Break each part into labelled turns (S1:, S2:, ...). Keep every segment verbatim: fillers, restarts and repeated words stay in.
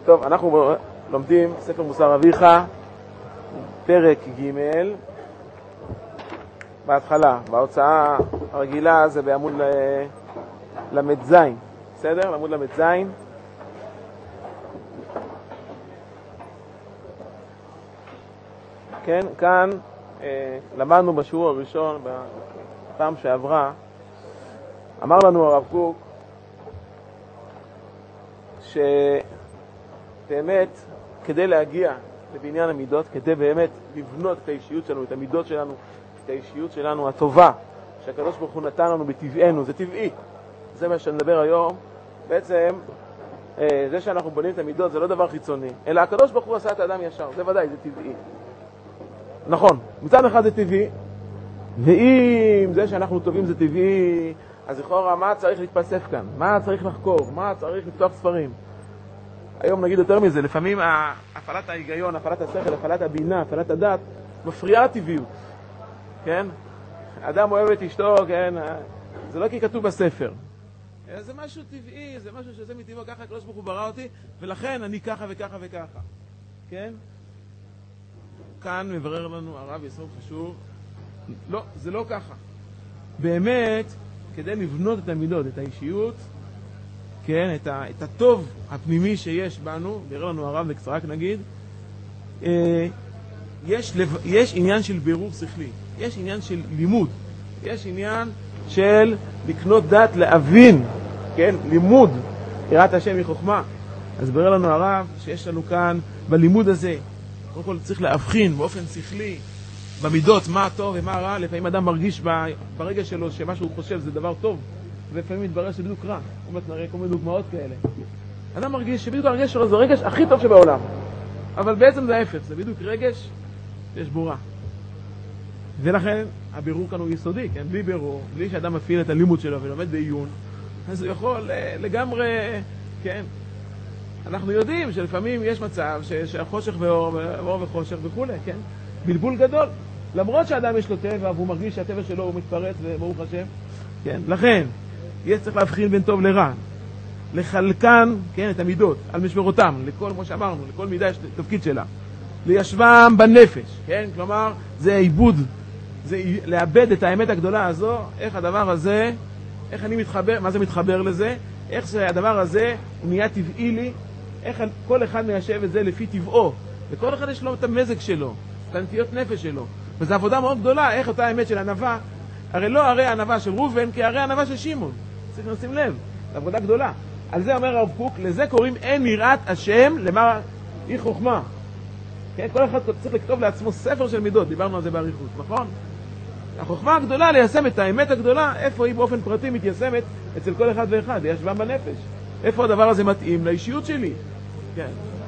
S1: טוב, אנחנו לומדים ספר מוסר אביך, פרק ג' בהתחלה, בהוצאה הרגילה זה בעמוד למד זין, בסדר? לעמוד למד זין. כן, כאן אה, למדנו בשיעור הראשון, בפעם שעברה, אמר לנו הרב קוק, שבאמת כדי להגיע לבניין המידות, כדי באמת לבנות את האישיות שלנו, את המידות שלנו, את האישיות שלנו הטובה, שהקדוש ברוך הוא נתן לנו בטבענו, זה טבעי. זה מה שנדבר היום. בעצם, אה, זה שאנחנו בונים את המידות זה לא דבר חיצוני, אלא הקדוש ברוך הוא עשה את האדם ישר, זה ודאי, זה טבעי. נכון, מצד אחד זה טבעי, ואם זה שאנחנו טובים זה טבעי, אז לכאורה מה צריך להתפסף כאן? מה צריך לחקור? מה צריך לפתוח ספרים? היום נגיד יותר מזה, לפעמים הפעלת ההיגיון, הפעלת השכל, הפעלת הבינה, הפעלת הדת, מפריעה הטבעיות. כן? אדם אוהב את אשתו, כן? זה לא כי כתוב בספר. זה משהו טבעי, זה משהו שזה מטבעו, ככה הקדוש ברוך הוא ברא אותי, ולכן אני ככה וככה וככה. כן? כאן מברר לנו הרב יסוד חשוב, לא, זה לא ככה. באמת, כדי לבנות את המידות, את האישיות, כן, את, ה, את הטוב הפנימי שיש בנו, ברר לנו הרב לקצרק נגיד, אה, יש, לב, יש עניין של בירור שכלי, יש עניין של לימוד, יש עניין של לקנות דת, להבין, כן, לימוד, יראת השם מחוכמה. אז ברר לנו הרב שיש לנו כאן בלימוד הזה, קודם כל צריך להבחין באופן שכלי במידות מה טוב ומה רע. לפעמים אדם מרגיש ברגע שלו שמה שהוא חושב זה דבר טוב, ולפעמים מתברר שבדיוק רע. אומרת נראה כל מיני דוגמאות כאלה. אדם מרגיש שבדיוק הרגש שלו זה הרגש הכי טוב שבעולם, אבל בעצם זה ההפך, זה בדיוק רגש שיש בו רע. ולכן הבירור כאן הוא יסודי, כן? בלי בירור, בלי שאדם מפעיל את הלימוד שלו ולומד בעיון, אז הוא יכול לגמרי, כן? אנחנו יודעים שלפעמים יש מצב שהחושך ואור, ואור וחושך וכו', כן? בלבול גדול. למרות שאדם יש לו טבע והוא מרגיש שהטבע שלו הוא מתפרץ וברוך השם, כן? לכן, יש צריך להבחין בין טוב לרע. לחלקן, כן, את המידות, על משמרותם, לכל, כמו שאמרנו, לכל מידה יש תפקיד שלה. ליישבם בנפש, כן? כלומר, זה עיבוד, זה לאבד את האמת הגדולה הזו, איך הדבר הזה, איך אני מתחבר, מה זה מתחבר לזה? איך שהדבר הזה הוא נהיה טבעי לי, איך כל אחד מיישב את זה לפי טבעו, וכל אחד יש לו את המזג שלו, את הנטיות נפש שלו, וזו עבודה מאוד גדולה, איך אותה האמת של ענווה, הרי לא הרי ענווה של רובן, כי הרי ענווה של שמעון, צריך לשים לב, זו עבודה גדולה. על זה אומר הרב קוק, לזה קוראים אין יראת השם, למה היא חוכמה. כן? כל אחד צריך לכתוב לעצמו ספר של מידות, דיברנו על זה בעריכות, נכון? החוכמה הגדולה ליישם את האמת הגדולה, איפה היא באופן פרטי מתיישמת אצל כל אחד ואחד, היא ישבה בנפש. איפה הדבר הזה מתאים לאישיות שלי? כן.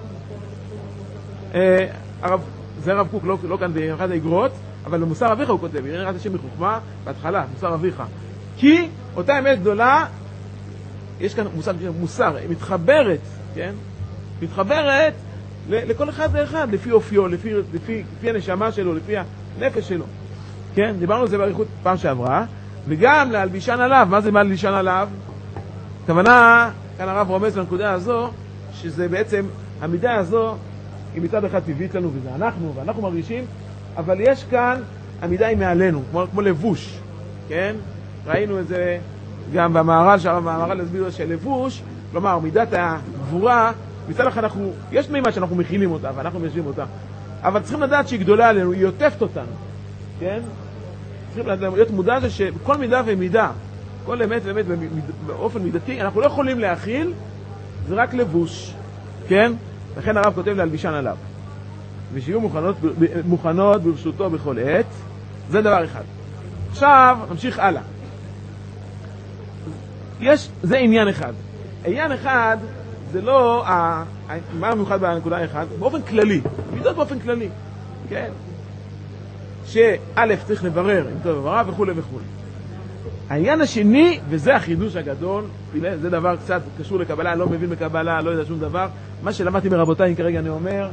S1: אה, הרב, זה הרב קוק, לא, לא כאן באחד האגרות, אבל במוסר אביך הוא כותב, יראה את השם מחוכמה, בהתחלה, מוסר אביך. כי אותה אמת גדולה, יש כאן מושג מוסר, היא מתחברת, כן? מתחברת לכל אחד ואחד, לפי אופיו, לפי, לפי, לפי הנשמה שלו, לפי הנפש שלו. כן? דיברנו על זה בעריכות פעם שעברה, וגם להלבישן עליו. מה זה להלבישן עליו? הכוונה, כאן הרב רומז לנקודה הזו, שזה בעצם, המידה הזו, היא מצד אחד טבעית לנו, וזה אנחנו, ואנחנו מרגישים, אבל יש כאן, המידה היא מעלינו, כמו, כמו לבוש, כן? ראינו את זה גם במערל, שהמערל הסביר של לבוש, כלומר, מידת הגבורה, מצד אחד אנחנו, יש מימה שאנחנו מכילים אותה, ואנחנו מיישבים אותה, אבל צריכים לדעת שהיא גדולה עלינו, היא עוטפת אותנו, כן? צריכים להיות מודע לזה שכל מידה ומידה, כל אמת ואמת באופן מידתי, אנחנו לא יכולים להכיל, זה רק לבוש, כן? לכן הרב כותב להלבישן עליו. ושיהיו מוכנות, מוכנות ברשותו בכל עת, זה דבר אחד. עכשיו, נמשיך הלאה. יש, זה עניין אחד. עניין אחד, זה לא, ה, מה המיוחד בנקודה אחד? באופן כללי, מידות באופן כללי, כן? שא' צריך לברר אם טוב וברע וכו' וכו'. העניין השני, וזה החידוש הגדול, זה דבר קצת קשור לקבלה, אני לא מבין בקבלה, לא יודע שום דבר, מה שלמדתי מרבותיי כרגע אני אומר,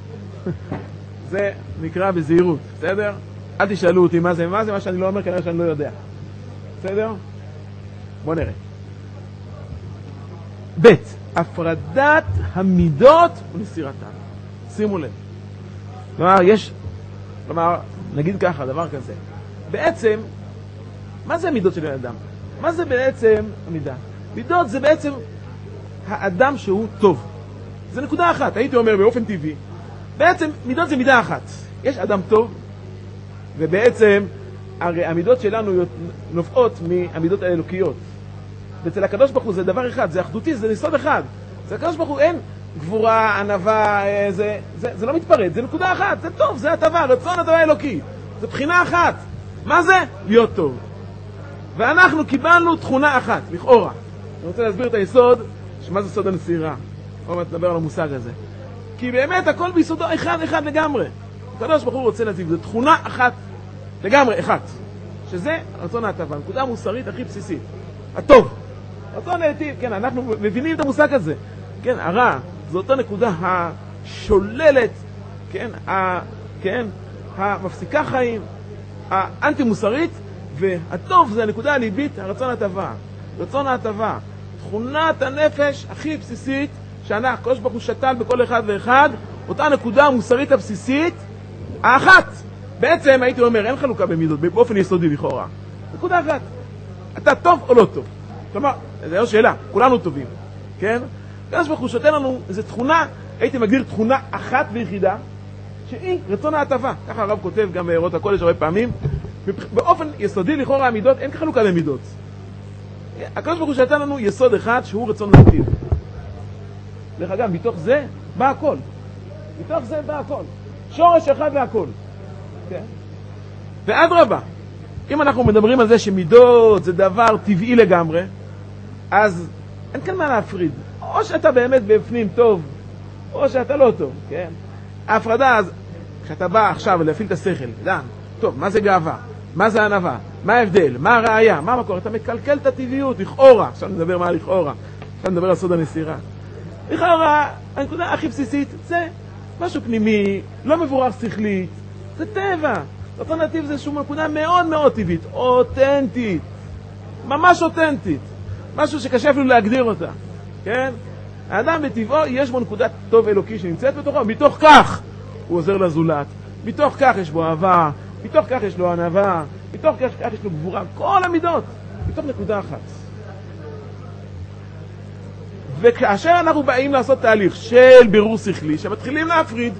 S1: זה נקרא בזהירות, בסדר? אל תשאלו אותי מה זה, מה זה, מה שאני לא אומר כנראה שאני לא יודע, בסדר? בוא נראה. ב' הפרדת המידות ונסירתן. שימו לב. כלומר, יש, כלומר, נגיד ככה, דבר כזה. בעצם, מה זה המידות של האדם? מה זה בעצם המידה? מידות זה בעצם האדם שהוא טוב. זה נקודה אחת, הייתי אומר באופן טבעי. בעצם מידות זה מידה אחת. יש אדם טוב, ובעצם הרי המידות שלנו נובעות מהמידות האלוקיות. ואצל הקדוש ברוך הוא זה דבר אחד, זה אחדותי, זה ניסוד אחד. אצל הקדוש ברוך הוא אין גבורה, ענווה, זה, זה, זה לא מתפרד, זה נקודה אחת, זה טוב, זה הטבה, רצון הטבה האלוקי. זה בחינה אחת. מה זה? להיות טוב. ואנחנו קיבלנו תכונה אחת, לכאורה. אני רוצה להסביר את היסוד, שמה זה סוד הנסירה. עוד מעט נדבר על המושג הזה. כי באמת הכל ביסודו אחד אחד לגמרי. הקדוש ברוך הוא רוצה להציב, זו תכונה אחת לגמרי, אחת. שזה רצון ההטבה, הנקודה המוסרית הכי בסיסית. הטוב. רצון להיטיב, כן, אנחנו מבינים את המושג הזה. כן, הרע, זו אותה נקודה השוללת, כן, ה, כן, המפסיקה חיים, האנטי מוסרית, והטוב זה הנקודה הליבית, הרצון ההטבה. רצון ההטבה, תכונת הנפש הכי בסיסית, שאנחנו, הקדוש ברוך הוא שתל בכל אחד ואחד, אותה נקודה המוסרית הבסיסית, האחת. בעצם הייתי אומר, אין חלוקה במידות, באופן יסודי לכאורה. נקודה אחת. אתה טוב או לא טוב? כלומר, זו לא שאלה, כולנו טובים. כן? הקדוש ברוך הוא שתל לנו איזו תכונה, הייתי מגדיר תכונה אחת ויחידה, שהיא רצון ההטבה. ככה הרב כותב גם בארות הקודש הרבה פעמים. באופן יסודי לכאורה המידות, אין חלוקה במידות. הקדוש ברוך הוא שתל לנו יסוד אחד שהוא רצון להיטיב. דרך אגב, מתוך זה בא הכל. מתוך זה בא הכל. שורש אחד להכל. כן? ואדרבה, אם אנחנו מדברים על זה שמידות זה דבר טבעי לגמרי, אז אין כאן מה להפריד. או שאתה באמת בפנים טוב, או שאתה לא טוב. כן? ההפרדה, אז, כשאתה בא עכשיו להפעיל את השכל, דן, טוב, מה זה גאווה? מה זה ענווה? מה ההבדל? מה הראייה? מה המקור? אתה מקלקל את הטבעיות, לכאורה. עכשיו נדבר מה לכאורה. עכשיו נדבר על סוד הנסירה. לכאורה, הנקודה הכי בסיסית זה משהו פנימי, לא מבורר שכלית, זה טבע. רצון נתיב זה איזושהי נקודה מאוד מאוד טבעית, אותנטית, ממש אותנטית. משהו שקשה אפילו להגדיר אותה, כן? האדם בטבעו יש בו נקודת טוב אלוקי שנמצאת בתוכו, מתוך כך הוא עוזר לזולת, מתוך כך יש בו אהבה, מתוך כך יש לו ענווה, מתוך כך יש לו גבורה, כל המידות, מתוך נקודה אחת. וכאשר אנחנו באים לעשות תהליך של בירור שכלי, שמתחילים להפריד,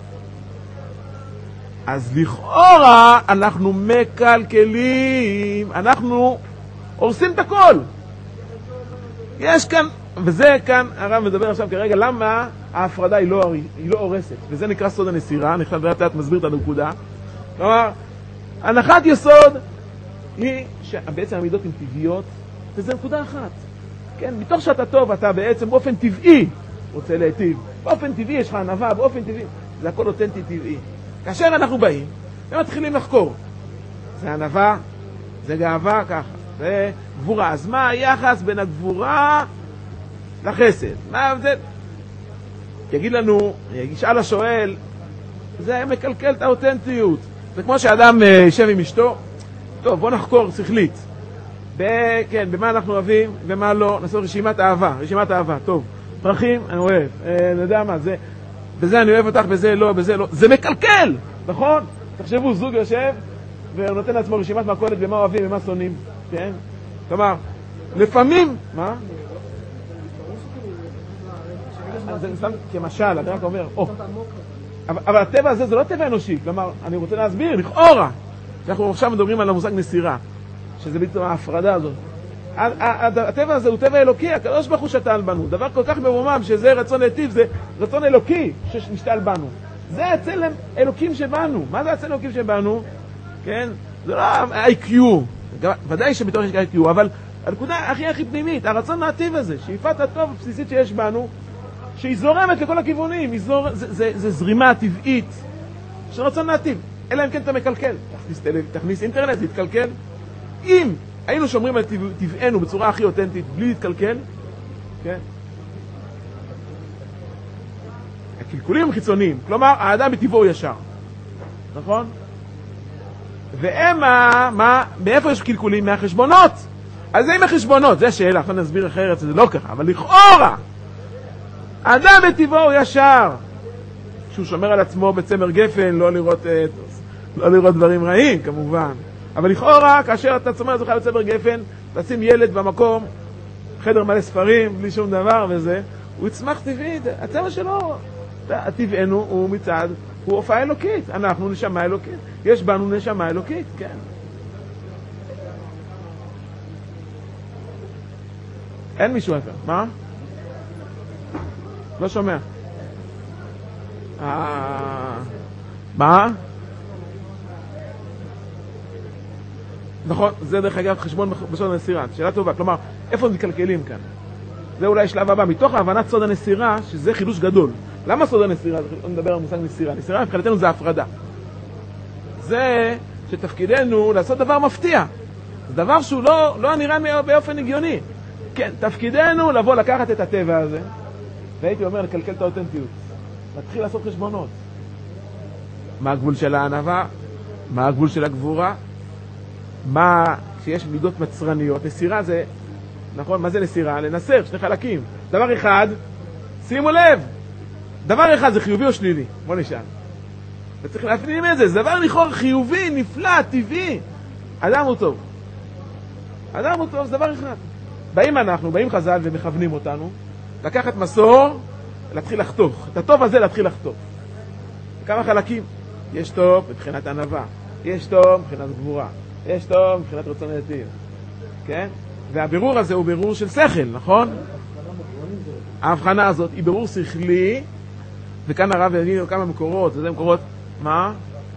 S1: אז לכאורה אנחנו מקלקלים, אנחנו הורסים את הכל. יש כאן, וזה כאן הרב מדבר עכשיו כרגע, למה ההפרדה היא לא, היא לא הורסת, וזה נקרא סוד הנסירה, אני חייב לאט לאט מסביר את הנקודה. כלומר, הנחת יסוד היא שבעצם המידות הן טבעיות, וזה נקודה אחת. כן, מתוך שאתה טוב, אתה בעצם באופן טבעי רוצה להיטיב. באופן טבעי יש לך ענווה, באופן טבעי. זה הכל אותנטי טבעי. כאשר אנחנו באים, ומתחילים לחקור. זה ענווה, זה גאווה, ככה. זה גבורה. אז מה היחס בין הגבורה לחסד? מה ההבדל? יגיד לנו, ישאל השואל, זה מקלקל את האותנטיות. זה כמו שאדם יושב עם אשתו, טוב, בוא נחקור שכלית. ב- כן, במה אנחנו אוהבים, במה לא, נעשה רשימת אהבה, רשימת אהבה, טוב. פרחים, אני אוהב, אה, אני יודע מה, זה, בזה אני אוהב אותך, בזה לא, בזה לא. זה מקלקל, נכון? תחשבו, זוג יושב, ונותן לעצמו רשימת מכולת במה אוהבים, במה שונאים, כן? כלומר, לפעמים, מה? זה סתם כמשל, אני רק אומר, או. אבל, אבל הטבע הזה זה לא טבע אנושי, כלומר, אני רוצה להסביר, לכאורה, שאנחנו עכשיו מדברים על המושג נסירה, שזה בעצם ההפרדה הזאת. הטבע הזה הוא טבע אלוקי, הקדוש ברוך הוא שתל בנו, דבר כל כך מרומם שזה רצון להיטיב, זה רצון אלוקי שמשתל בנו. זה הצלם אלוקים שבנו. מה זה הצלם אלוקים שבנו? כן? זה לא איי קיו, ודאי שבתוך יש איי קיו, אבל הנקודה הכי הכי פנימית, הרצון להיטיב הזה, שאיפת הטוב הבסיסית שיש בנו, שהיא זורמת לכל הכיוונים, זור... זה, זה, זה זרימה טבעית של רצון להיטיב. אלא אם כן אתה מקלקל, תכניס, תכניס אינטרנט, תתקלקל. אם היינו שומרים על טבענו בצורה הכי אותנטית, בלי להתקלקל, כן? הקלקולים הם חיצוניים, כלומר, האדם בטבעו הוא ישר, נכון? ומה, מה, מאיפה יש קלקולים? מהחשבונות. אז זה עם החשבונות, זה השאלה, עכשיו נסביר אחרת, זה לא ככה, אבל לכאורה, האדם בטבעו הוא ישר. כשהוא שומר על עצמו בצמר גפן, לא לראות, לא לראות דברים רעים, כמובן. אבל לכאורה, כאשר אתה שומר על עצמך בצמר גפן, תשים ילד במקום, חדר מלא ספרים, בלי שום דבר וזה, הוא יצמח טבעית. הצבע שלו, טבענו הוא מצד, הוא הופעה אלוקית. אנחנו נשמה אלוקית. יש בנו נשמה אלוקית, כן. אין מישהו אחר. מה? לא שומע. מה? נכון, זה דרך אגב חשבון בסוד הנסירה. שאלה טובה, כלומר, איפה מתקלקלים כאן? זה אולי שלב הבא. מתוך ההבנת סוד הנסירה, שזה חידוש גדול. למה סוד הנסירה? אני מדבר על מושג נסירה. נסירה מבחינתנו זה הפרדה. זה שתפקידנו לעשות דבר מפתיע. זה דבר שהוא לא, לא נראה באופן הגיוני. כן, תפקידנו לבוא לקחת את הטבע הזה, והייתי אומר לקלקל את האותנטיות. להתחיל לעשות חשבונות. מה הגבול של הענווה? מה הגבול של הגבורה? מה, כשיש מידות מצרניות, נסירה זה, נכון, מה זה נסירה? לנסר, שני חלקים. דבר אחד, שימו לב, דבר אחד זה חיובי או שלילי? בוא נשאל. וצריך להפנים את זה, זה דבר לכאורה חיובי, נפלא, טבעי. אדם הוא טוב. אדם הוא טוב, זה דבר אחד. באים אנחנו, באים חז"ל ומכוונים אותנו, לקחת מסור, להתחיל לחתוך. את הטוב הזה להתחיל לחתוך. כמה חלקים? יש טוב מבחינת ענווה, יש טוב מבחינת גבורה, יש טוב מבחינת רצון להיטיב. כן? והבירור הזה הוא בירור של שכל, נכון? ההבחנה הזאת היא בירור שכלי, וכאן הרב יגיד לו כמה מקורות, וזה מקורות, מה?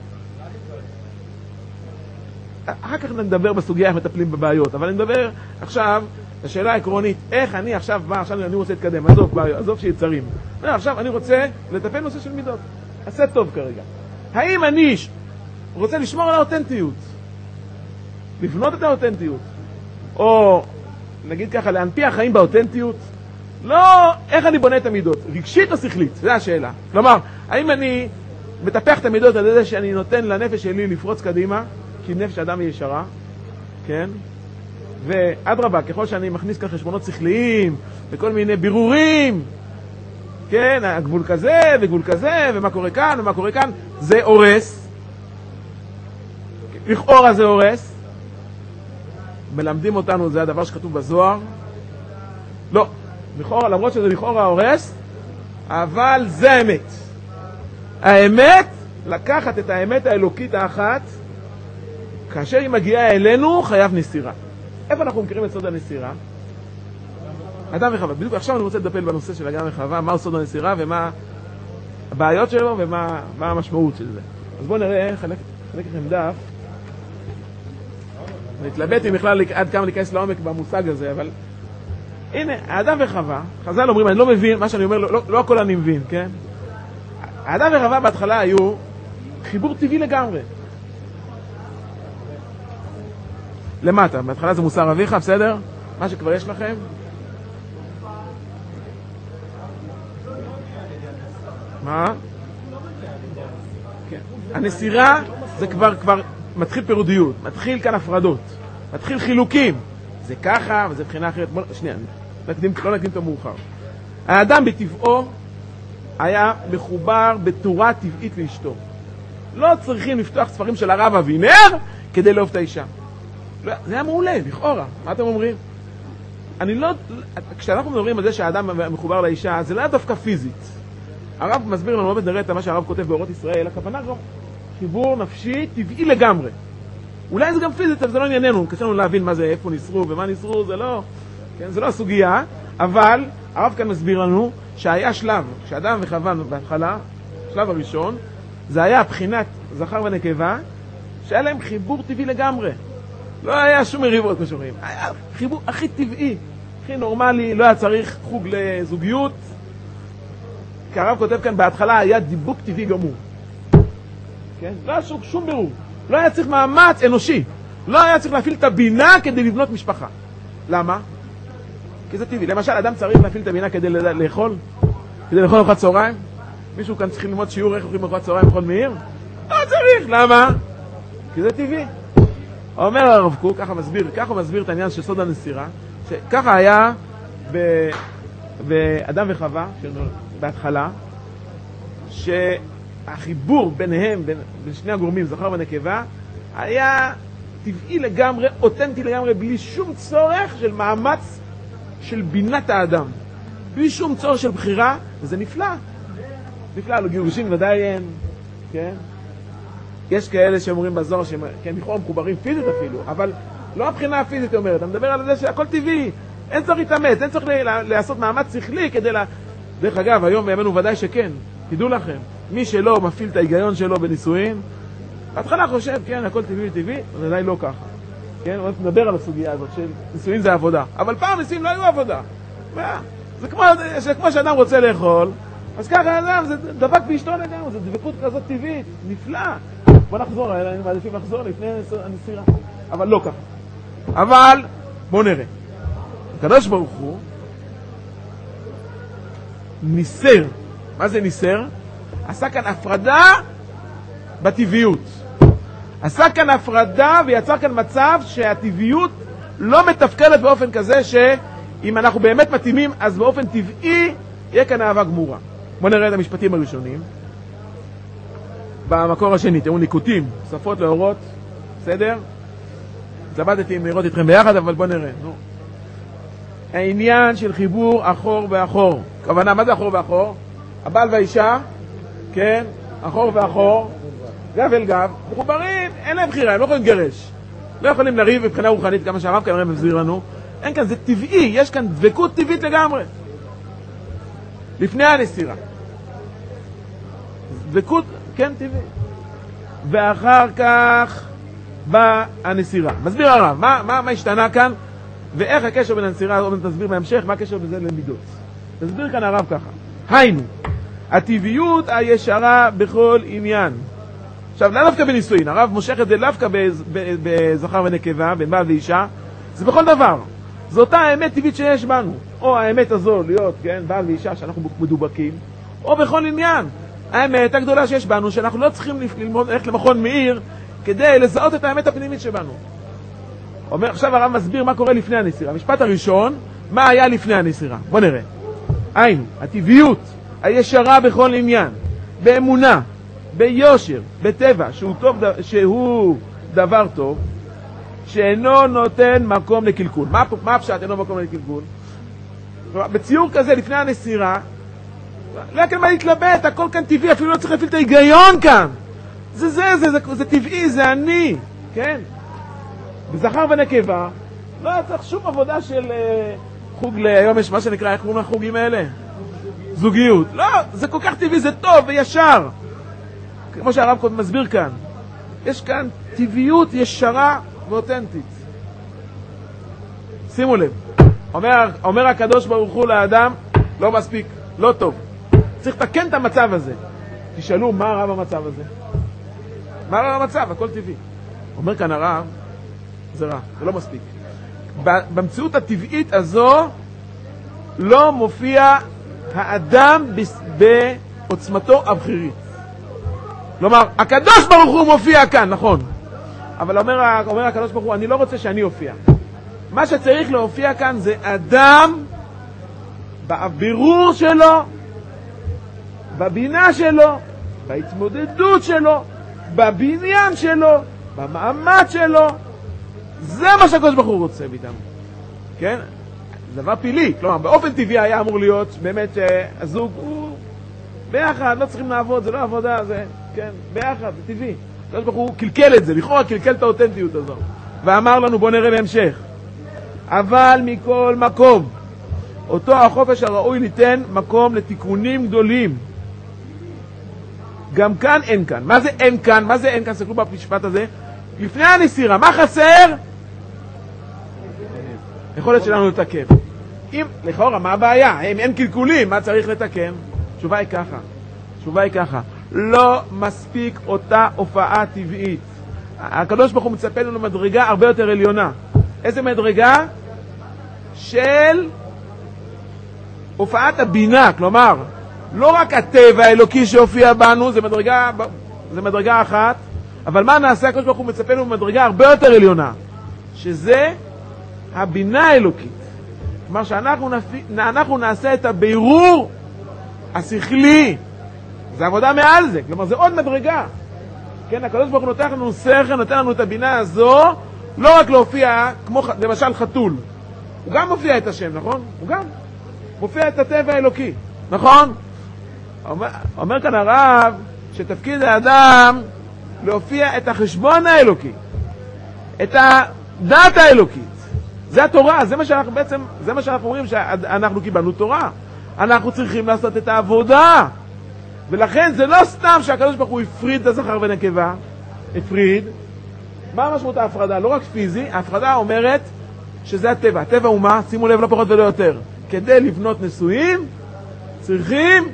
S1: אחר כך נדבר בסוגיה איך מטפלים בבעיות, אבל אני מדבר עכשיו, השאלה העקרונית, איך אני עכשיו בא, עכשיו אני רוצה להתקדם, עזוב בעיות, עזוב שיצרים. עכשיו אני רוצה לטפל נושא של מידות. עשה טוב כרגע. האם אני רוצה לשמור על האותנטיות? לבנות את האותנטיות? או נגיד ככה, להנפיע חיים באותנטיות? לא, איך אני בונה את המידות? רגשית או שכלית? זו השאלה. כלומר, האם אני מטפח את המידות על ידי שאני נותן לנפש שלי לפרוץ קדימה, כי נפש האדם היא ישרה, כן? ואדרבה, ככל שאני מכניס כאן חשבונות שכליים, וכל מיני בירורים, כן, הגבול כזה, וגבול כזה, ומה קורה כאן, ומה קורה כאן, זה הורס. לכאורה זה הורס. מלמדים אותנו, זה הדבר שכתוב בזוהר. לא, לכאורה, למרות שזה לכאורה הורס, אבל זה האמת. האמת, לקחת את האמת האלוקית האחת, כאשר היא מגיעה אלינו, חייב נסירה. איפה אנחנו מכירים את סוד הנסירה? אדם וחווה. בדיוק עכשיו אני רוצה לדפל בנושא של אדם וחווה, מהו סוד הנסירה ומה הבעיות שלו ומה מה המשמעות של זה. אז בואו נראה, חלק לכם דף. נתלבט אם בכלל עד כמה להיכנס לעומק במושג הזה, אבל הנה, האדם וחווה, חז"ל אומרים, אני לא מבין, מה שאני אומר, לא, לא, לא הכל אני מבין, כן? האדם וחווה בהתחלה היו חיבור טבעי לגמרי. למטה, בהתחלה זה מוסר אביך, בסדר? מה שכבר יש לכם? מה? כן. הנסירה זה כבר, כבר מתחיל פירודיות, מתחיל כאן הפרדות, מתחיל חילוקים. זה ככה וזה בחינה אחרת. בוא, שנייה, נקדים, לא נקדים את המאוחר. האדם בטבעו היה מחובר בתורה טבעית לאשתו. לא צריכים לפתוח ספרים של הרב אבינר כדי לאהוב את האישה. לא, זה היה מעולה, לכאורה. מה אתם אומרים? אני לא... כשאנחנו מדברים על זה שהאדם מחובר לאישה, זה לא דווקא פיזית. הרב מסביר לנו, מאוד נראה את מה שהרב כותב באורות ישראל, הכוונה גם חיבור נפשי טבעי לגמרי. אולי זה גם פיזית, אבל זה לא ענייננו. קשה לנו להבין מה זה, איפה נסרו ומה נסרו, זה לא... כן, זה לא הסוגיה, אבל הרב כאן מסביר לנו שהיה שלב, כשאדם וחווה בהתחלה, שלב הראשון, זה היה בחינת זכר ונקבה, שהיה להם חיבור טבעי לגמרי. לא היה שום מריבות, כמו שאומרים. היה חיבור הכי טבעי, הכי נורמלי, לא היה צריך חוג לזוגיות. כי הרב כותב כאן, בהתחלה היה דיבוק טבעי גמור. כן? לא היה שום, שום בירור. לא היה צריך מאמץ אנושי. לא היה צריך להפעיל את הבינה כדי לבנות משפחה. למה? כי זה טבעי. למשל, אדם צריך להפעיל את הבינה כדי לאכול? כדי לאכול ארוחת צהריים? מישהו כאן צריך ללמוד שיעור איך אוכלים ארוחת צהריים בכל מהיר? לא צריך. למה? כי זה טבעי. אומר הרב קוק, ככה מסביר, ככה מסביר את העניין של סוד הנסירה, שככה היה ב... ואדם וחווה, בהתחלה, שהחיבור ביניהם, בין, בין שני הגורמים, זכר ונקבה, היה טבעי לגמרי, אותנטי לגמרי, בלי שום צורך של מאמץ של בינת האדם. בלי שום צורך של בחירה, וזה נפלא. נפלא, לא גירושים ודאי אין, כן? יש כאלה שאומרים בזוהר שהם, כן, לכאורה מחוברים פיזית אפילו, אבל לא הבחינה הפיזית אומרת, אתה מדבר על זה שהכל טבעי, אין צריך להתאמץ, אין צריך לעשות מאמץ שכלי כדי לה... דרך אגב, היום בימינו ודאי שכן, תדעו לכם, מי שלא מפעיל את ההיגיון שלו בנישואין, בהתחלה חושב, כן, הכל טבעי וטבעי, זה די לא ככה. כן, הוא מדבר על הסוגיה הזאת של נישואין זה עבודה, אבל פעם נישואין לא היו עבודה. זה כמו, זה כמו שאדם רוצה לאכול, אז ככה אדם, זה דבק באשתו לגמרי, זה דבקות כזאת טבעית, נפלא. בוא נחזור, אני מעדיפים לחזור לפני הנסירה, אבל לא ככה. אבל, בוא נראה. הקדוש ברוך הוא ניסר. מה זה ניסר? עשה כאן הפרדה בטבעיות. עשה כאן הפרדה ויצר כאן מצב שהטבעיות לא מתפקדת באופן כזה שאם אנחנו באמת מתאימים, אז באופן טבעי יהיה כאן אהבה גמורה. בוא נראה את המשפטים הראשונים. במקור השני, תראו ניקוטים, שפות לאורות, בסדר? התלבטתי אם לראות איתכם ביחד, אבל בוא נראה. נו. העניין של חיבור אחור ואחור. כוונה, מה זה אחור ואחור? הבעל והאישה, כן, אחור ואחור, גב אל גב, מחוברים, אין להם בחירה, הם לא יכולים לגרש. לא יכולים לריב מבחינה רוחנית, כמה שהרב כנראה מבזיר לנו. אין כאן, זה טבעי, יש כאן דבקות טבעית לגמרי. לפני הנסירה. דבקות, כן, טבעי. ואחר כך באה הנסירה. מסביר הרב, מה, מה, מה השתנה כאן, ואיך הקשר בין הנסירה, עוד נסביר בהמשך, מה הקשר בזה למידות. נסביר כאן הרב ככה. היינו, הטבעיות הישרה בכל עניין. עכשיו, לא דווקא בנישואין, הרב מושך את זה דווקא בזכר ונקבה, בין בעל ואישה, זה בכל דבר. זו אותה האמת טבעית שיש בנו. או האמת הזו להיות, כן, בעל ואישה שאנחנו מדובקים, או בכל עניין. האמת הגדולה שיש בנו, שאנחנו לא צריכים ללמוד איך למכון מאיר, כדי לזהות את האמת הפנימית שבנו. אומר, עכשיו הרב מסביר מה קורה לפני הנסירה. המשפט הראשון, מה היה לפני הנסירה? בוא נראה. היינו, הטבעיות הישרה בכל עניין, באמונה, ביושר, בטבע, שהוא, טוב, שהוא דבר טוב, שאינו נותן מקום לקלקול. מה, מה הפשט אינו מקום לקלקול? בציור כזה לפני הנסירה, לא כאן מה להתלבט, הכל כאן טבעי, אפילו לא צריך להפעיל את ההיגיון כאן. זה זה, זה, זה, זה, זה טבעי, זה אני, כן? בזכר ונקבה, לא צריך שום עבודה של uh, חוג להיום, יש מה שנקרא, איך קוראים לחוגים האלה? זוגיות. לא, זה כל כך טבעי, זה טוב וישר. כמו שהרב קודם מסביר כאן. יש כאן טבעיות ישרה ואותנטית. שימו לב. אומר, אומר הקדוש ברוך הוא לאדם, לא מספיק, לא טוב. צריך לתקן את המצב הזה. תשאלו, מה הרב המצב הזה? מה הרב המצב? הכל טבעי. אומר כאן הרב, זה רע, זה לא מספיק. במציאות הטבעית הזו לא מופיע האדם בעוצמתו הבחירית. כלומר, הקדוש ברוך הוא מופיע כאן, נכון. אבל אומר, אומר הקדוש ברוך הוא, אני לא רוצה שאני אופיע. מה שצריך להופיע כאן זה אדם בבירור שלו, בבינה שלו, בהתמודדות שלו, בבניין שלו, במאמץ שלו. זה מה שהקדוש ברוך הוא רוצה ביתם. כן? זה דבר פילי. כלומר, באופן טבעי היה אמור להיות באמת שהזוג הוא ביחד, לא צריכים לעבוד, זה לא עבודה, זה, כן, ביחד, זה טבעי. הקדוש ברוך הוא קלקל את זה, לכאורה קלקל את האותנטיות הזו. ואמר לנו, בוא נראה בהמשך. אבל מכל מקום, אותו החופש הראוי ניתן מקום לתיקונים גדולים. גם כאן אין כאן. מה זה אין כאן? מה זה אין כאן? סתכלו במשפט הזה. לפני הנסירה, מה חסר? יכולת שלנו לתקן. אם, לכאורה, מה הבעיה? אם אין קלקולים, מה צריך לתקן? תשובה היא ככה. תשובה היא ככה. לא מספיק אותה הופעה טבעית. הקדוש ברוך הוא מצפה לנו מדרגה הרבה יותר עליונה. איזה מדרגה? של הופעת הבינה. כלומר, לא רק הטבע האלוקי שהופיע בנו, זה מדרגה, זה מדרגה אחת, אבל מה נעשה? הקדוש ברוך הוא מצפה לנו מדרגה הרבה יותר עליונה, שזה הבינה האלוקית. כלומר שאנחנו נפ... אנחנו נעשה את הבירור השכלי, זה עבודה מעל זה, כלומר זה עוד מדרגה. כן, הקדוש ברוך הוא נותן לנו שכל, נותן לנו את הבינה הזו, לא רק להופיע כמו למשל חתול, הוא גם מופיע את השם, נכון? הוא גם מופיע את הטבע האלוקי, נכון? אומר, אומר כאן הרב שתפקיד האדם להופיע את החשבון האלוקי, את הדת האלוקית. זה התורה, זה מה שאנחנו בעצם, זה מה שאנחנו אומרים שאנחנו קיבלנו תורה. אנחנו צריכים לעשות את העבודה. ולכן זה לא סתם שהקדוש ברוך הוא הפריד את הזכר ונקבה, הפריד. מה המשמעות ההפרדה? לא רק פיזי, ההפרדה אומרת שזה הטבע. הטבע הוא מה? שימו לב, לא פחות ולא יותר. כדי לבנות נישואים, צריכים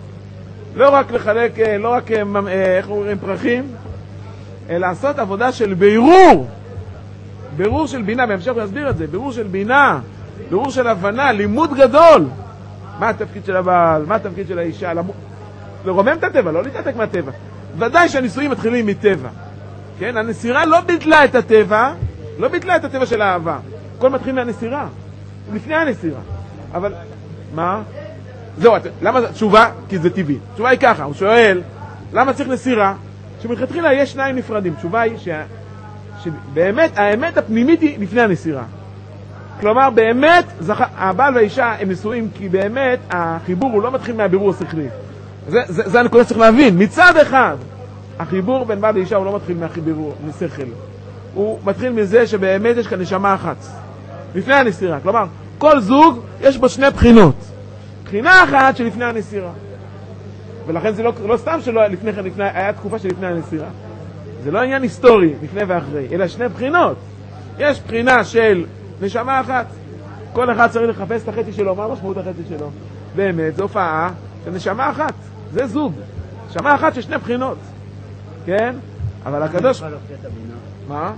S1: לא רק לחלק, לא רק, איך אומרים, פרחים, אלא לעשות עבודה של בירור. בירור של בינה, בהמשך הוא יסביר את זה, בירור של בינה, בירור של הבנה, לימוד גדול. מה התפקיד של הבעל, מה התפקיד של האישה, למ... לרומם את הטבע, לא להתעתק מהטבע. ודאי שהנישואים מתחילים מטבע. כן? הנסירה לא ביטלה את הטבע, לא ביטלה את הטבע של האהבה. הכל מתחיל מהנסירה, לפני הנסירה. אבל, מה? זהו, למה תשובה? כי זה טבעי. תשובה היא ככה, הוא שואל, למה צריך נסירה? שמלכתחילה יש שניים נפרדים. תשובה היא שה... שבאמת, האמת הפנימית היא לפני הנסירה. כלומר, באמת, הבעל והאישה הם נשואים, כי באמת החיבור הוא לא מתחיל מהבירור השכלי. זה, זה, זה הנקודה שצריך להבין. מצד אחד, החיבור בין בעל ואישה הוא לא מתחיל מהחיבור, משכל. הוא מתחיל מזה שבאמת יש כאן נשמה אחת. לפני הנסירה. כלומר, כל זוג יש בו שני בחינות. בחינה אחת שלפני הנסירה. ולכן זה לא, לא סתם שלא לפני, לפני, היה תקופה שלפני הנסירה. זה לא עניין היסטורי, לפני ואחרי, אלא שני בחינות. יש בחינה של נשמה אחת. כל אחד צריך לחפש את החטא שלו. מה המשמעות החטא שלו? באמת, זו הופעה של נשמה אחת. זה זוג. נשמה אחת של שני בחינות. כן? אבל הקדוש... מה?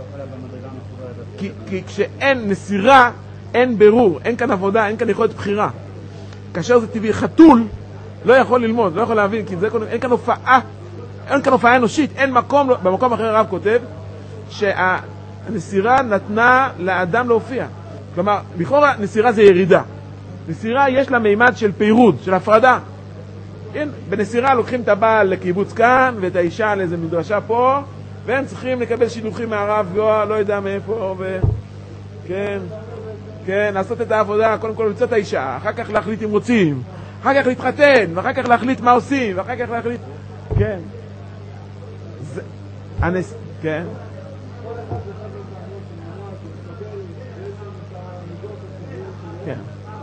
S1: כי, כי כשאין נסירה, אין ברור, אין כאן עבודה, אין כאן יכולת בחירה. כאשר זה טבעי, חתול לא יכול ללמוד, לא יכול להבין, כי זה, אין כאן הופעה, אין כאן הופעה אנושית, אין מקום, במקום אחר הרב כותב, שהנסירה נתנה לאדם להופיע. כלומר, לכאורה נסירה זה ירידה. נסירה יש לה מימד של פירוד, של הפרדה. כן? בנסירה לוקחים את הבעל לקיבוץ כאן, ואת האישה לאיזה מדרשה פה, והם צריכים לקבל שילוחים מהרב, לא, לא יודע מאיפה, ו... כן, כן, לעשות את העבודה, קודם כל למצוא את האישה, אחר כך להחליט אם רוצים, אחר כך להתחתן, ואחר כך להחליט מה עושים, ואחר כך להחליט, כן. זה... הנס... כן. כן.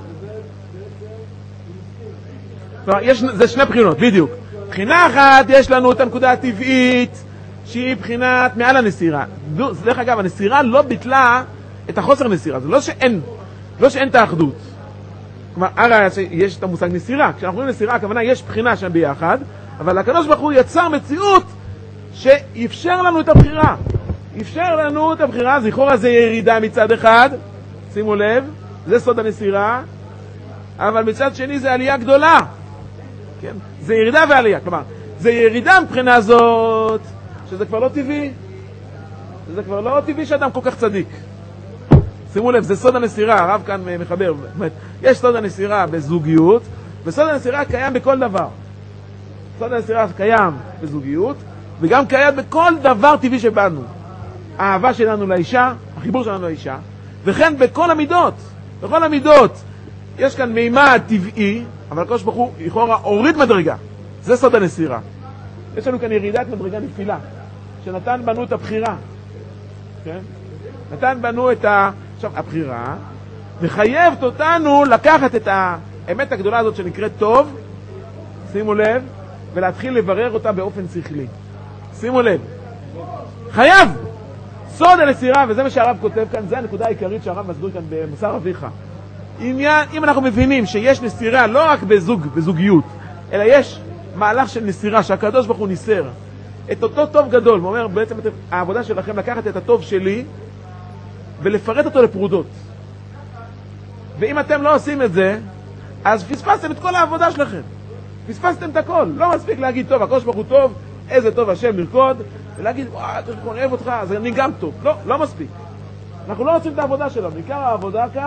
S1: יש, זה שני בחינות, בדיוק. בחינה אחת, יש לנו את הנקודה הטבעית, שהיא בחינת מעל הנסירה. דרך אגב, הנסירה לא ביטלה את החוסר נסירה. זה לא שאין, לא שאין את האחדות. כלומר, הרי יש את המושג נסירה. כשאנחנו רואים נסירה, הכוונה יש בחינה שם ביחד, אבל הקדוש ברוך הוא יצר מציאות שאפשר לנו את הבחירה. אפשר לנו את הבחירה, זכורה זה ירידה מצד אחד, שימו לב, זה סוד הנסירה, אבל מצד שני זה עלייה גדולה. כן? זה ירידה ועלייה, כלומר, זה ירידה מבחינה הזאת, שזה כבר לא טבעי, זה כבר לא טבעי שאדם כל כך צדיק. שימו לב, זה סוד הנסירה, הרב כאן מחבר, יש סוד הנסירה בזוגיות, וסוד הנסירה קיים בכל דבר. סוד הנסירה קיים בזוגיות, וגם קיים בכל דבר טבעי שבנו. האהבה שלנו לאישה, החיבור שלנו לאישה, וכן בכל המידות, בכל המידות, יש כאן מימד טבעי, אבל הקדוש ברוך הוא לכאורה הוריד מדרגה. זה סוד הנסירה. יש לנו כאן ירידת מדרגה נפילה, שנתן בנו את הבחירה. כן? נתן בנו את ה... עכשיו, הבחירה, מחייבת אותנו לקחת את האמת הגדולה הזאת שנקראת טוב, שימו לב, ולהתחיל לברר אותה באופן שכלי. שימו לב. חייב! סוד הנסירה, וזה מה שהרב כותב כאן, זה הנקודה העיקרית שהרב מסביר כאן במוסר אביך. עניין, אם אנחנו מבינים שיש נסירה לא רק בזוג, בזוגיות, אלא יש מהלך של נסירה, שהקדוש ברוך הוא ניסר את אותו טוב גדול, הוא אומר בעצם העבודה שלכם לקחת את הטוב שלי ולפרט אותו לפרודות. ואם אתם לא עושים את זה, אז פספסתם את כל העבודה שלכם. פספסתם את הכל. לא מספיק להגיד טוב, הקדוש ברוך הוא טוב, איזה טוב השם לרקוד, ולהגיד, וואי, הקדוש ברוך הוא אוהב אותך, אז אני גם טוב. לא, לא מספיק. אנחנו לא עושים את העבודה שלנו. עיקר העבודה כאן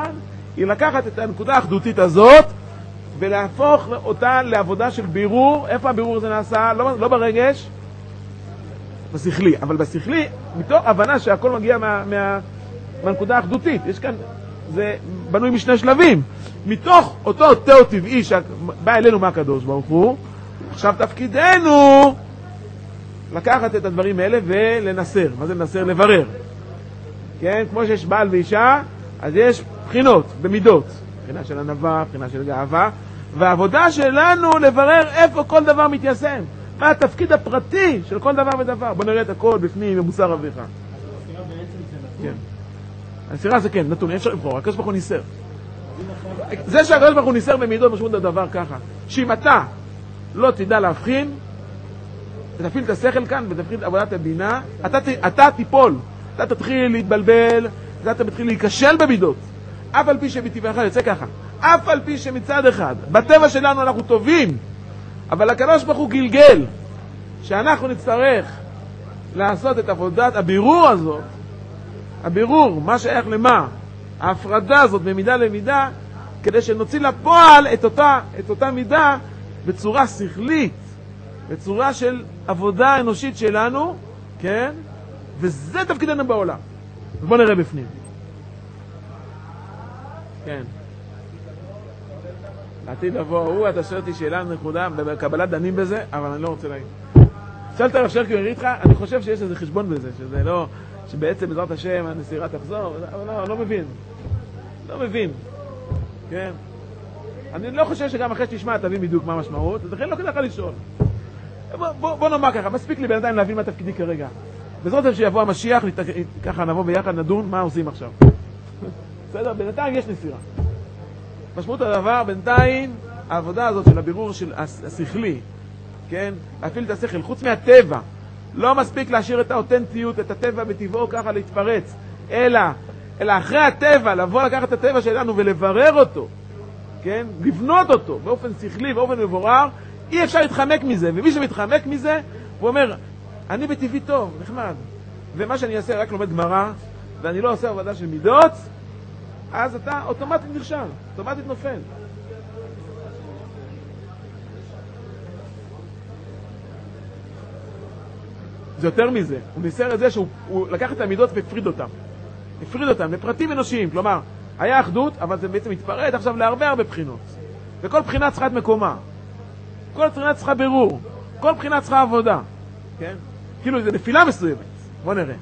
S1: היא לקחת את הנקודה האחדותית הזאת, ולהפוך אותה לעבודה של בירור. איפה הבירור הזה נעשה? לא, לא ברגש, בשכלי. אבל בשכלי, מתוך הבנה שהכל מגיע מה, מה, מהנקודה האחדותית. יש כאן, זה בנוי משני שלבים. מתוך אותו תאו טבעי שבא אלינו מהקדוש ברוך הוא, עכשיו תפקידנו לקחת את הדברים האלה ולנסר. מה זה לנסר? לברר. כן? כמו שיש בעל ואישה, אז יש בחינות במידות. בחינה של ענווה, בחינה של גאווה, והעבודה שלנו לברר איפה כל דבר מתיישם. מה התפקיד הפרטי של כל דבר ודבר. בוא נראה את הכל בפנים במוסר אביך.
S2: הנסירה בעצם זה נתון?
S1: כן. הנסירה זה כן, נתון, אי אפשר לבחור, הקדוש ברוך הוא ניסר. זה שהקדוש ברוך הוא ניסר במידות משמעות הדבר ככה, שאם אתה לא תדע להבחין, ותפעיל את השכל כאן ותפעיל עבודת הבינה, אתה, אתה תיפול, אתה תתחיל להתבלבל, אתה תתחיל להיכשל במידות. אף על פי שבטבעך יוצא ככה, אף על פי שמצד אחד, בטבע שלנו אנחנו טובים, אבל הקדוש ברוך הוא גלגל, שאנחנו נצטרך לעשות את עבודת הבירור הזאת, הבירור, מה שייך למה, ההפרדה הזאת במידה למידה, כדי שנוציא לפועל את אותה, את אותה מידה בצורה שכלית, בצורה של עבודה אנושית שלנו, כן? וזה תפקידנו בעולם. בוא נראה בפנים. כן. לעתיד לבוא, הוא, אתה שואל אותי שאלה נקודה, בקבלה דנים בזה, אבל אני לא רוצה להגיד. שאלת הרב שרקי אומר איתך, אני חושב שיש איזה חשבון בזה, שזה לא, שבעצם בעזרת השם הנסירה תחזור, אבל לא, לא מבין. לא מבין. כן. אני לא חושב שגם אחרי שתשמע תבין בדיוק מה המשמעות, אז לכן לא כדאי לך לשאול. בוא, בוא, בוא נאמר ככה, מספיק לי בינתיים להבין מה תפקידי כרגע. בעזרת השם שיבוא המשיח, ככה נבוא ביחד נדון מה עושים עכשיו. בסדר? בינתיים יש נסירה. משמעות הדבר, בינתיים, העבודה הזאת של הבירור של השכלי, כן? להפעיל את השכל, חוץ מהטבע. לא מספיק להשאיר את האותנטיות, את הטבע בטבעו ככה להתפרץ, אלא, אלא אחרי הטבע, לבוא לקחת את הטבע שלנו ולברר אותו, כן? לבנות אותו באופן שכלי, באופן מבורר, אי אפשר להתחמק מזה, ומי שמתחמק מזה, הוא אומר, אני בטבעי טוב, נחמד, ומה שאני אעשה רק לומד גמרא, ואני לא עושה עבודה של מידות, אז אתה אוטומטית נכשל, אוטומטית נופל. זה יותר מזה, הוא ניסר את זה שהוא לקח את המידות והפריד אותם. הפריד אותם לפרטים אנושיים, כלומר, היה אחדות, אבל זה בעצם מתפרט עכשיו להרבה הרבה בחינות. וכל בחינה צריכה את מקומה. כל בחינה צריכה בירור. כל בחינה צריכה עבודה. כן? כאילו זה נפילה מסוימת. בוא נראה.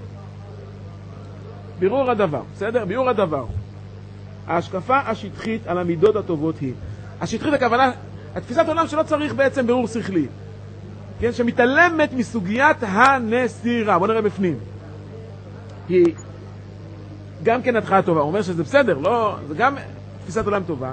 S1: בירור הדבר, בסדר? בירור הדבר. ההשקפה השטחית על המידות הטובות היא. השטחית הכוונה, התפיסת עולם שלא צריך בעצם בירור שכלי. כן? שמתעלמת מסוגיית הנסירה. בוא נראה בפנים. היא גם כן התחלה טובה. הוא אומר שזה בסדר, לא, זה גם תפיסת עולם טובה.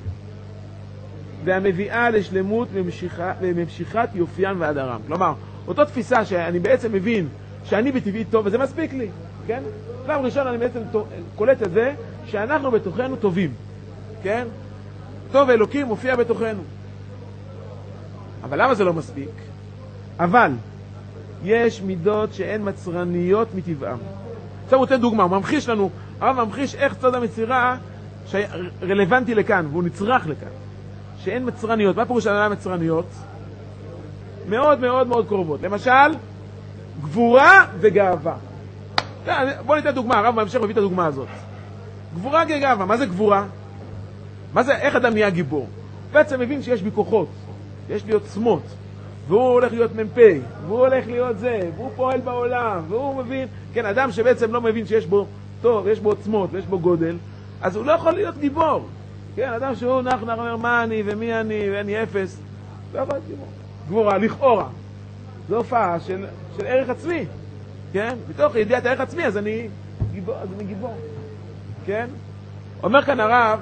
S1: והמביאה לשלמות וממשיכת יופיין והדרם. כלומר, אותו תפיסה שאני בעצם מבין שאני בטבעי טוב, וזה מספיק לי, כן? שלב ראשון אני בעצם קולט את זה שאנחנו בתוכנו טובים, כן? טוב אלוקים מופיע בתוכנו. אבל למה זה לא מספיק? אבל יש מידות שהן מצרניות מטבעם. עכשיו הוא נותן דוגמה, הוא ממחיש לנו, אבל ממחיש איך צד המצירה רלוונטי לכאן, והוא נצרך לכאן. שאין מצרניות. מה פירוש על מצרניות? מאוד מאוד מאוד קרובות. למשל, גבורה וגאווה. בוא ניתן דוגמה, הרב בהמשך מביא את הדוגמה הזאת. גבורה וגאווה, מה זה גבורה? מה זה, איך אדם נהיה גיבור? בעצם מבין שיש בי כוחות, יש לי עוצמות, והוא הולך להיות מ"פ, והוא הולך להיות זה, והוא פועל בעולם, והוא מבין, כן, אדם שבעצם לא מבין שיש בו טוב, יש בו עוצמות ויש בו גודל, אז הוא לא יכול להיות גיבור. כן, אדם שהוא נח נח אומר מה אני ומי אני ואני אפס, לא יכול להיות גיבור. גבורה, לכאורה. זו הופעה של, של ערך עצמי. כן? בתוך ידיעת הערך עצמי, אז אני גיבור. אז אני גיבור. כן? אומר כאן הרב,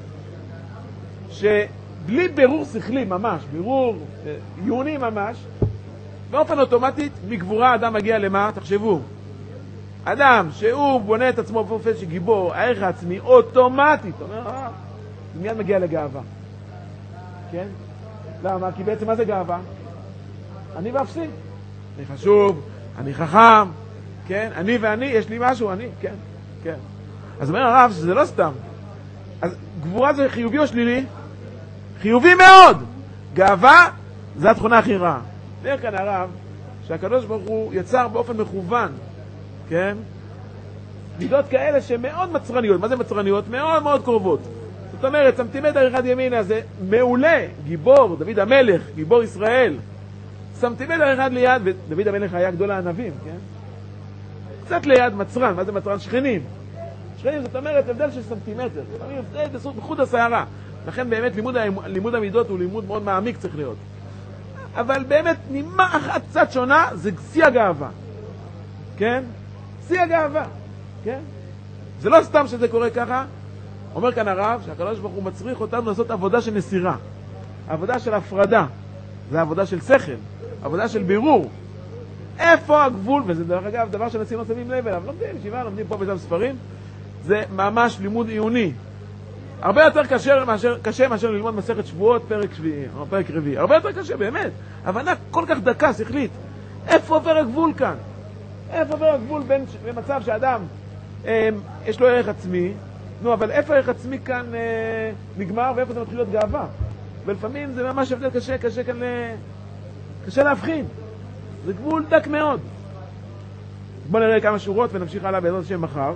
S1: שבלי בירור שכלי ממש, בירור עיוני ממש, באופן אוטומטית, מגבורה האדם מגיע למה? תחשבו. אדם שהוא בונה את עצמו באופן שגיבור, הערך העצמי, אוטומטית, אומר, אה, זה מיד מגיע לגאווה. כן? למה? כי בעצם מה זה גאווה? אני ואפסי. אני חשוב, אני חכם, כן? אני ואני, יש לי משהו, אני, כן, כן. אז אומר הרב שזה לא סתם, אז גבורה זה חיובי או שלילי? חיובי מאוד. גאווה זה התכונה הכי רעה. אומר כאן הרב שהקדוש ברוך הוא יצר באופן מכוון, כן? מידות כאלה שמאוד מצרניות. מה זה מצרניות? מאוד מאוד קרובות. זאת אומרת, סנטימטר אחד ימינה זה מעולה, גיבור, דוד המלך, גיבור ישראל. סנטימטר אחד ליד, ודוד המלך היה גדול הענבים, כן? קצת ליד מצרן. מה זה מצרן? שכנים. שכנים זאת אומרת הבדל של סנטימטר. הבדל בחוד השערה. לכן באמת לימוד, לימוד המידות הוא לימוד מאוד מעמיק צריך להיות. אבל באמת נימה אחת קצת שונה זה שיא הגאווה. כן? שיא הגאווה. כן? זה לא סתם שזה קורה ככה. אומר כאן הרב שהקדוש ברוך הוא מצריך אותנו לעשות עבודה של נסירה. עבודה של הפרדה. זה עבודה של שכל. עבודה של בירור. איפה הגבול? וזה דרך אגב דבר שנשים לא שמים לב אליו. לומדים ישיבה, לומדים פה ושם ספרים. זה ממש לימוד עיוני. הרבה יותר קשה מאשר, קשה מאשר ללמוד מסכת שבועות פרק שביעי, או פרק רביעי. הרבה יותר קשה, באמת. הבנה כל כך דקה, שכלית. איפה עובר הגבול כאן? איפה עובר הגבול בין במצב שאדם אה, יש לו ערך עצמי, נו, אבל איפה ערך עצמי כאן אה, נגמר, ואיפה זה מתחיל להיות גאווה? ולפעמים זה ממש הבדל קשה, קשה כאן, ל... קשה להבחין. זה גבול דק מאוד. בואו נראה כמה שורות ונמשיך הלאה בעזרת השם מחר.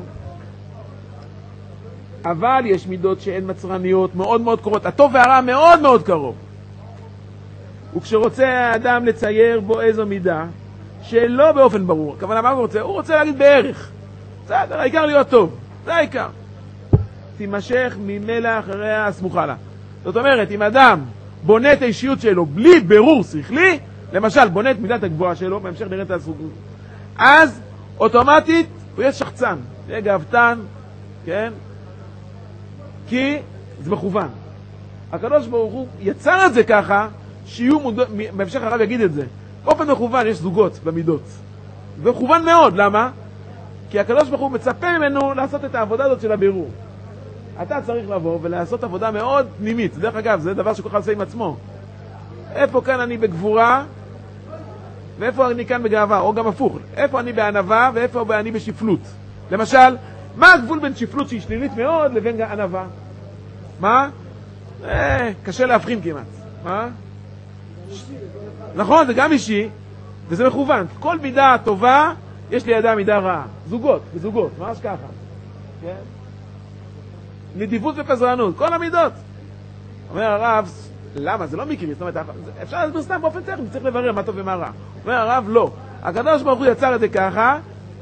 S1: אבל יש מידות שהן מצרניות מאוד מאוד קרובות. הטוב והרע מאוד מאוד קרוב. וכשרוצה האדם לצייר בו איזו מידה, שלא באופן ברור. הכוונה מה הוא רוצה? הוא רוצה להגיד בערך. בסדר, העיקר להיות טוב. זה העיקר. תימשך ממילא אחריה הסמוכה לה. זאת אומרת, אם אדם בונה את האישיות שלו בלי ברור שכלי, למשל, בונה את מידת הגבוהה שלו, בהמשך נראה את הסוג. אז אוטומטית הוא יהיה שחצן, יהיה גאוותן, כן? כי זה מכוון. הקדוש ברוך הוא יצר את זה ככה, שיהיו מודעות, בהמשך הרב יגיד את זה, באופן מכוון יש זוגות במידות. זה מכוון מאוד, למה? כי הקדוש ברוך הוא מצפה ממנו לעשות את העבודה הזאת של הבירור. אתה צריך לבוא ולעשות עבודה מאוד פנימית. דרך אגב, זה דבר שכל אחד עושה עם עצמו. איפה כאן אני בגבורה, ואיפה אני כאן בגאווה, או גם הפוך. איפה אני בענווה, ואיפה אני בשפלות. למשל, מה הגבול בין שפלות שהיא שלילית מאוד לבין ענווה? מה? אה, קשה להבחין כמעט. מה? נכון, זה גם אישי, וזה מכוון. כל מידה טובה, יש לידה מידה רעה. זוגות, וזוגות, ממש ככה. כן? נדיבות ופזרנות, כל המידות. אומר הרב, למה? זה לא מקרי, זאת אומרת, אפשר להסביר סתם באופן טכני, צריך לברר מה טוב ומה רע. אומר הרב, לא. הקדוש ברוך הוא יצר את זה ככה,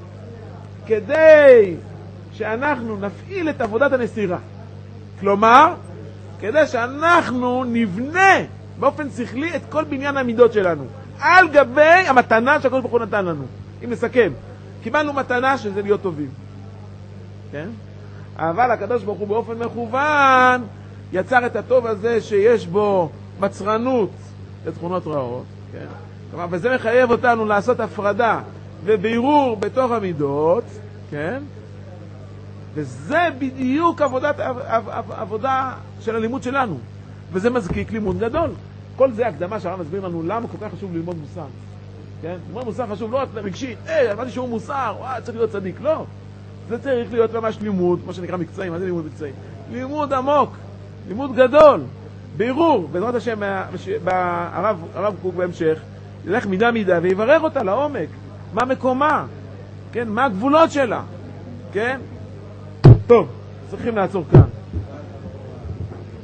S1: כדי שאנחנו נפעיל את עבודת הנסירה. כלומר, כדי שאנחנו נבנה באופן שכלי את כל בניין המידות שלנו. על גבי המתנה שהקדוש ברוך הוא נתן לנו. אם נסכם, קיבלנו מתנה שזה להיות טובים. כן? אבל הקדוש ברוך הוא באופן מכוון יצר את הטוב הזה שיש בו מצרנות לתכונות רעות. כן? כלומר, וזה מחייב אותנו לעשות הפרדה ובירור בתוך המידות. כן? וזה בדיוק עבודת, עבודה של הלימוד שלנו. וזה מזקיק לימוד גדול. כל זה הקדמה שהרב מסביר לנו למה כל כך חשוב ללמוד מוסר. כן? ללמוד מוסר חשוב לא רק רגשית, אה, אמרתי שהוא מוסר, וואי, צריך להיות צדיק. לא. זה צריך להיות ממש לימוד, מה שנקרא מקצועי. מה זה לימוד מקצועי? לימוד עמוק, לימוד גדול, בירור. בעזרת השם, הרב, הרב קוק בהמשך, ילך מידה מידה ויברר אותה לעומק. מה מקומה? כן? מה הגבולות שלה? כן? טוב, צריכים לעצור כאן.